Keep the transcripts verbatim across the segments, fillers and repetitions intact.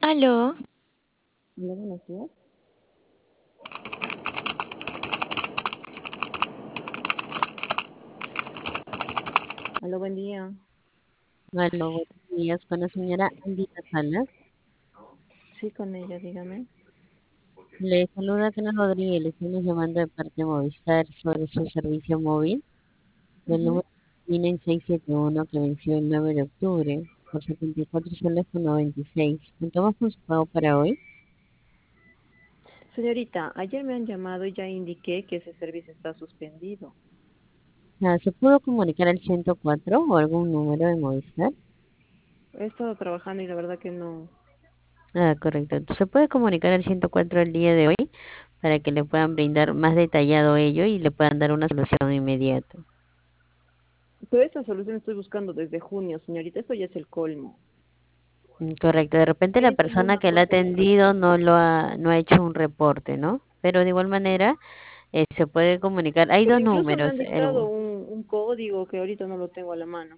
Aló, Hola, buenos días. Hola, buen día. Aló, buenos días con la señora Andita Salas. Sí, con ella, dígame. Le saluda Ana Rodríguez, le estamos llamando de parte de Movistar sobre su servicio móvil. El Ujú. número termina en seiscientos setenta y uno que venció el nueve de octubre por setenta y cuatro soles con noventa y seis. ¿Contamos con su pago para hoy? Señorita, ayer me han llamado y ya indiqué que ese servicio está suspendido. Ah, ¿se pudo comunicar al ciento cuatro o algún número de Movistar? He estado trabajando y la verdad que no. Ah, correcto. Entonces, se puede comunicar al ciento cuatro el día de hoy para que le puedan brindar más detallado ello y le puedan dar una solución inmediata. Pero esa solución estoy buscando desde junio, señorita. Esto ya es el colmo. Mm, correcto, de repente la Piensen persona una que la ha cosa y otra atendido cosa. no lo ha, no ha hecho un reporte, ¿no? Pero de igual manera eh, se puede comunicar. Hay Pero dos incluso me números. han el- dictado un, un código que ahorita no lo tengo a la mano.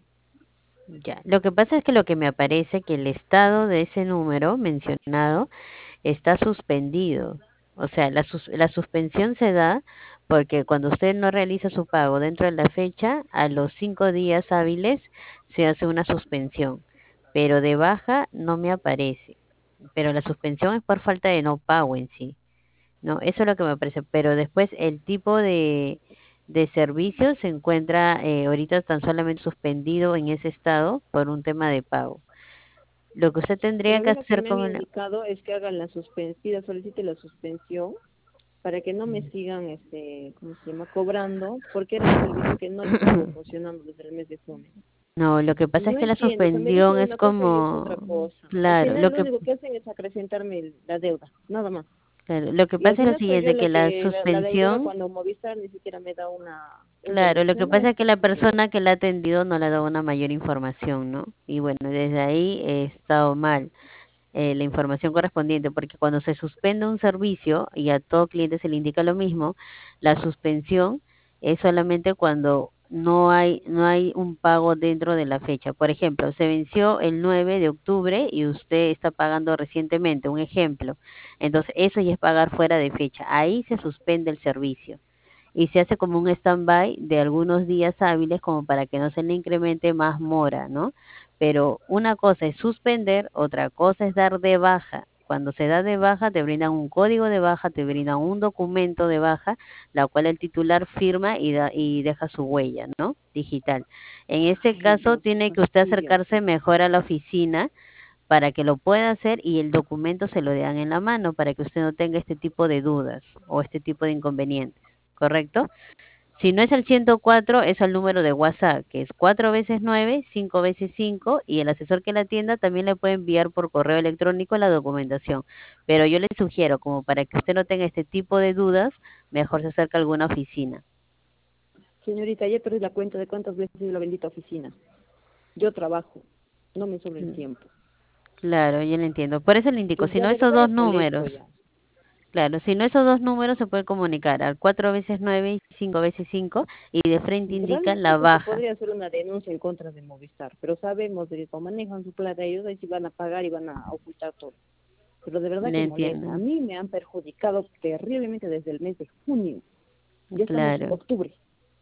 ya. Lo que pasa es que lo que me aparece que el estado de ese número mencionado está suspendido. O sea, la, sus- la suspensión se da porque cuando usted no realiza su pago dentro de la fecha, a los cinco días hábiles se hace una suspensión, pero de baja no me aparece. Pero la suspensión es por falta de no pago en sí. No, eso es lo que me parece. Pero después el tipo de, de servicio se encuentra eh, ahorita tan solamente suspendido en ese estado por un tema de pago. Lo que usted Pero tendría a que mí lo que hacer me han con el... indicado es que hagan la suspensión, solicite la suspensión para que no me sigan, este, ¿cómo se llama?, cobrando, porque era un servicio que no estaba funcionando desde el mes de junio. No, lo que pasa es No que la entiendo, o sea, me dicen suspensión es una cosa y es otra como... cosa. Al Claro, final lo lo que, único que hacen es acrecentarme el- la deuda, nada más. claro, lo que Y al pasa es lo final soy yo siguiente, la que la que, la, la deudora suspensión... cuando Movistar ni siquiera me da una, un Claro, lo servicio. que No pasa es es que la posible. persona que la ha atendido no le ha dado una mayor información, ¿no? Y bueno, desde ahí he estado mal. Eh, la información correspondiente, porque cuando se suspende un servicio y a todo cliente se le indica lo mismo, la suspensión es solamente cuando no hay no hay un pago dentro de la fecha. Por ejemplo, se venció el nueve de octubre y usted está pagando recientemente, un ejemplo. Entonces, eso ya es pagar fuera de fecha. Ahí se suspende el servicio y se hace como un stand-by de algunos días hábiles como para que no se le incremente más mora, ¿no? Pero una cosa es suspender, otra cosa es dar de baja. Cuando se da de baja, te brindan un código de baja, te brindan un documento de baja, la cual el titular firma y, da, y deja su huella, ¿no? Digital. En este Ay, caso, Dios, qué tiene que usted fastidio. acercarse mejor a la oficina para que lo pueda hacer y el documento se lo den en la mano para que usted no tenga este tipo de dudas o este tipo de inconvenientes, ¿correcto? Si no es el ciento cuatro, es el número de WhatsApp, que es cuatro veces nueve, cinco veces cinco, y el asesor que la atienda también le puede enviar por correo electrónico la documentación. Pero yo le sugiero, como para que usted no tenga este tipo de dudas, mejor se acerca a alguna oficina. Señorita, ya perdí la cuenta de cuántas veces he ido a la bendita oficina. Yo trabajo, no me sobra el Mm, tiempo. Claro, yo le entiendo. Por eso le indico, Y si la no esos verdad dos es molesto números, ya. claro, si no esos dos números se puede comunicar al cuatro veces nueve y cinco veces cinco y de frente indica Realmente la eso se baja. podría hacer una denuncia en contra de Movistar, pero sabemos de que como manejan su plata ellos, ahí sí van a pagar y van a ocultar todo. Pero de verdad Le que molesta. A entiendo. mí me han perjudicado terriblemente desde el mes de junio. Ya estamos Claro, octubre.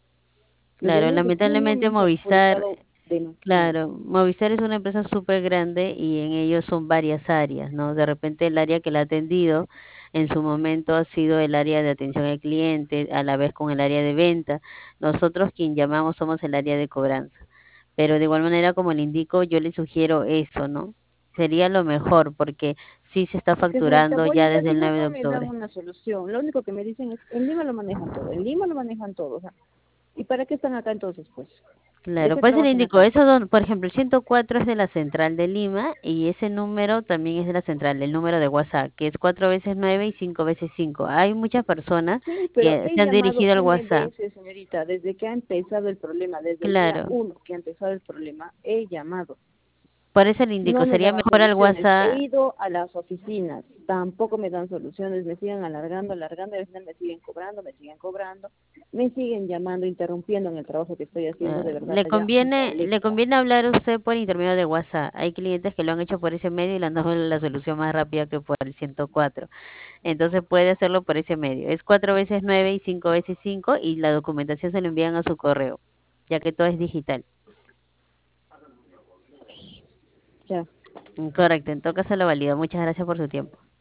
Desde el claro, mes de junio me lamentablemente han Movistar. perjudicado demasiado. Claro, Movistar es una empresa súper grande y en ellos son varias áreas, ¿no? De repente el área que la ha atendido en su momento ha sido el área de atención al cliente, a la vez con el área de venta. Nosotros quien llamamos somos el área de cobranza. Pero de igual manera, como le indico, yo le sugiero eso, ¿no? Sería lo mejor porque sí se está Es que señorita, facturando voy a ya ir a desde el Lima y nueve de no me dan octubre. una solución. Lo único que me dicen es, en Lima lo manejan todo, en Lima lo manejan todo. O sea, ¿y para qué están acá entonces, pues? ¿De Claro, qué por eso le trabajan indico, acá? eso, don- por ejemplo, el ciento cuatro es de la central de Lima y ese número también es de la central, el número de WhatsApp, que es cuatro veces nueve y cinco veces cinco. Hay muchas personas Sí, pero que he se han llamado dirigido al N WhatsApp. veces, señorita, desde que ha empezado el problema, desde el día Claro, uno que ha empezado el problema, he llamado. Por eso le indico, No me sería dan mejor al soluciones. He WhatsApp. ido a las oficinas, tampoco me dan soluciones, me siguen alargando, alargando, y al final me siguen cobrando, me siguen cobrando, me siguen llamando, interrumpiendo en el trabajo que estoy haciendo, Eh, de verdad, le ya me conviene, le molesta. conviene hablar a usted por intermedio de WhatsApp. Hay clientes que lo han hecho por ese medio y le han dado la solución más rápida que por el ciento cuatro. Entonces puede hacerlo por ese medio. Es cuatro veces nueve y cinco veces cinco y la documentación se lo envían a su correo, ya que todo es digital. Ya. Mm, Correcto, en todo caso lo valido. Muchas gracias por su tiempo.